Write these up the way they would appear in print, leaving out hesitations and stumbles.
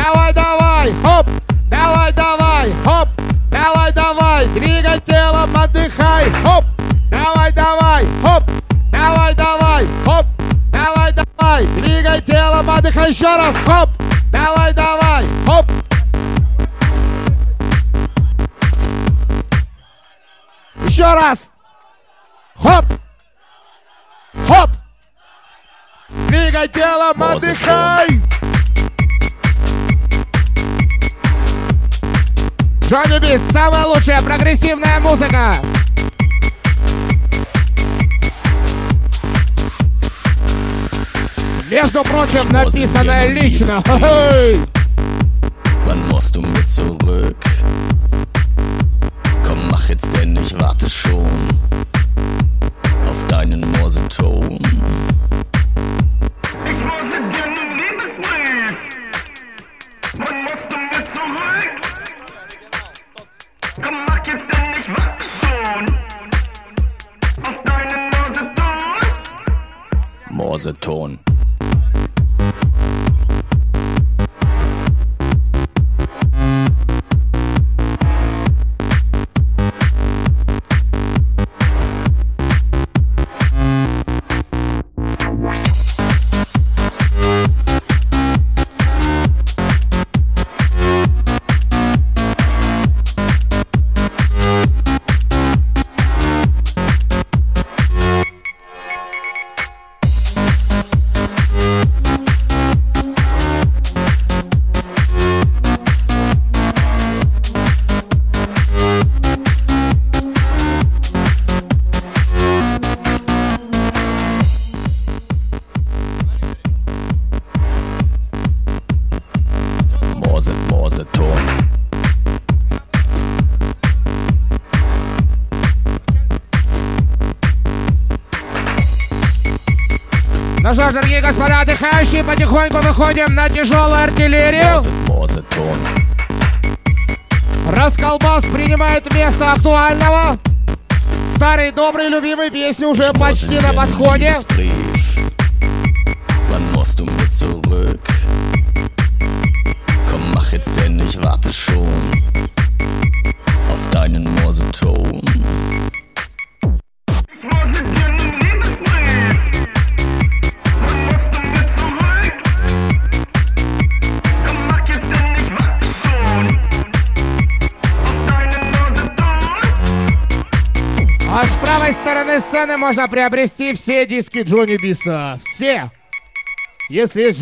давай, давай, хоп, давай, давай, хоп, давай, давай, двигай телом, отдыхай, хоп, давай, давай, хоп, давай, давай, хоп, давай, давай, двигай телом, отдыхай, еще раз, хоп, давай, давай, хоп. Еще раз, хоп, хоп, двигай телом, отдыхай. Джонни Бист, самая лучшая прогрессивная музыка. Между прочим, написанная лично. Wann musst du mit zurück? Komm, mach jetzt denn, ich warte schon auf deinen Morseton. Ich morse dir einen Liebesbrief. Wann musst du mit zurück? Komm, mach jetzt denn, ich warte schon auf deinen Morseton. Morseton. Morseton. Ну что ж, дорогие господа отдыхающие, потихоньку выходим на тяжелую артиллерию. Morseton. Расколбас принимает место актуального. Старый, добрый, любимый песни уже почти на подходе. Wann musst du mit zurück? Komm, mach jetzt denn, ich warte schon auf deinen Morseton. Ich morse dir einen Liebesbrief. Wann musst du mit zurück? Komm, mach jetzt denn, ich warte schon auf deinen Morseton. А с правой стороны сцены можно приобрести все диски Джонни Биста. Все. Если есть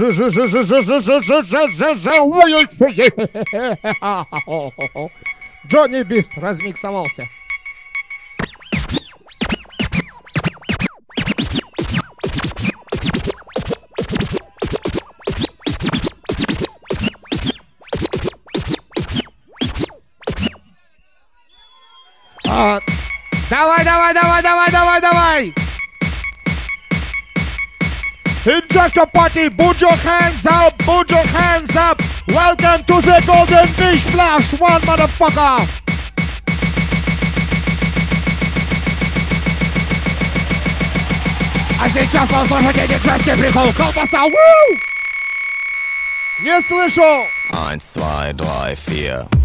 Джонни Бист размиксовался. Давай, давай, давай, давай, давай, давай! Injector party, put your hands up, put your hands up! Welcome to the Golden Beach Flash, one motherfucker! А сейчас вы услышите диджейский прикол, колбаса, ву! Не слышу! 1, 2, 3, 4.